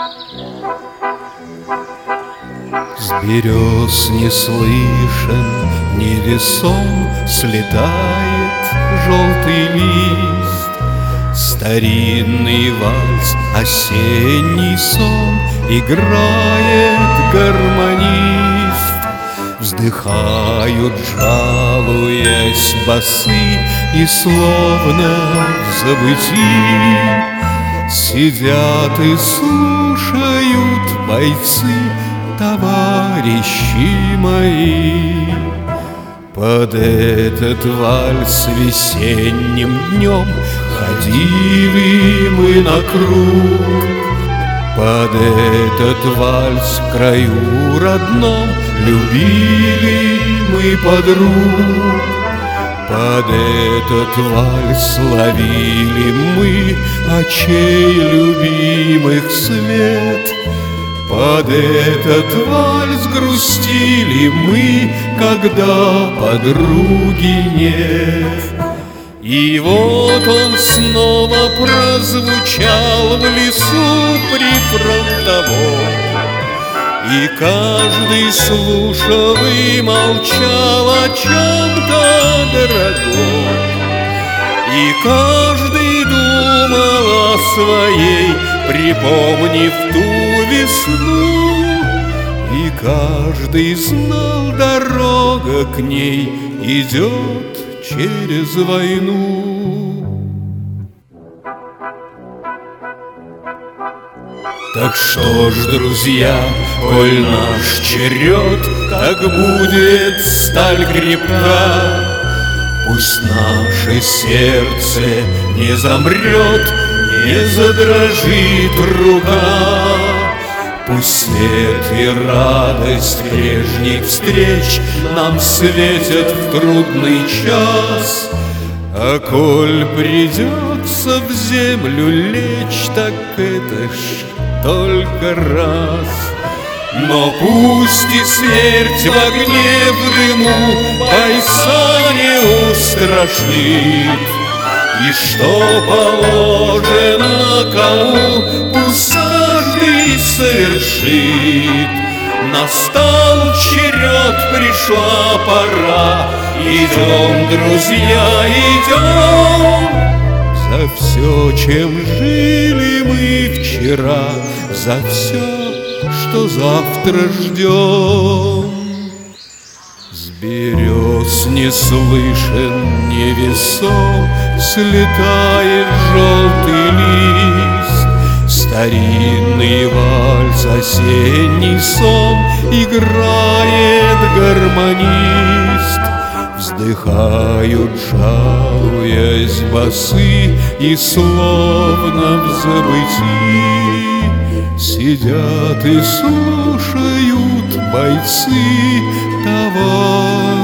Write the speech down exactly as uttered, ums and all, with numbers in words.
С берез не слышен, невесом слетает желтый лист. Старинный вальс, осенний сон играет гармонист. Вздыхают, жалуясь, басы, и словно в забытии сидят и слушают бойцы, товарищи мои. Под этот вальс весенним днем ходили мы на круг. Под этот вальс в краю родном любили мы подруг. Под этот вальс ловили мы очей любимых свет. Под этот вальс грустили мы, когда подруги нет. И вот он снова прозвучал в лесу прифронтовом, и каждый слушал и молчал о чем-то дорогом, и каждый думал о своей, припомнив ту весну, и каждый знал, дорога к ней идет через войну. Так что ж, друзья, коль наш черед, так будет сталь крепка. Пусть наше сердце не замрет, не задрожит рука. Пусть свет и радость прежних встреч нам светят в трудный час. А коль придется в землю лечь, так это ж только раз. Но пусть и смерть в огне, в дыму бойца не устрашит, и что положено кому, пусть каждый совершит. Настал черед, пришла пора, идем, друзья, идем. За все, чем жили мы вчера, за все, что завтра ждем. С берез не слышен, невесом слетает желтый лист. Старинный вальс, осенний сон играет гармонист. Вздыхают, жалуясь, басы, и словно в забытии сидят и слушают бойцы, товарищи